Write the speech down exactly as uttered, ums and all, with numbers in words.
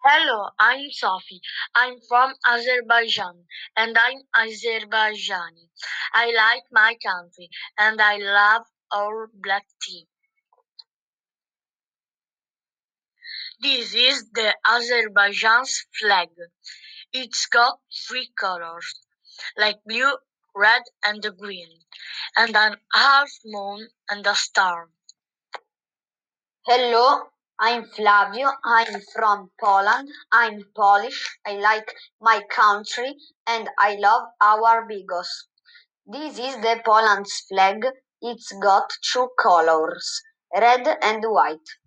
Hello, I'm Sophie. I'm from Azerbaijan and I'm Azerbaijani. I like my country and I love our black tea. This is the Azerbaijan's flag. It's got three colors, like blue, red, and green, and an half moon and a star. Hello, I'm Flavio. I'm from Poland. I'm Polish. I like my country and I love our bigos. This is the Poland's flag. It's got two colors, red and white.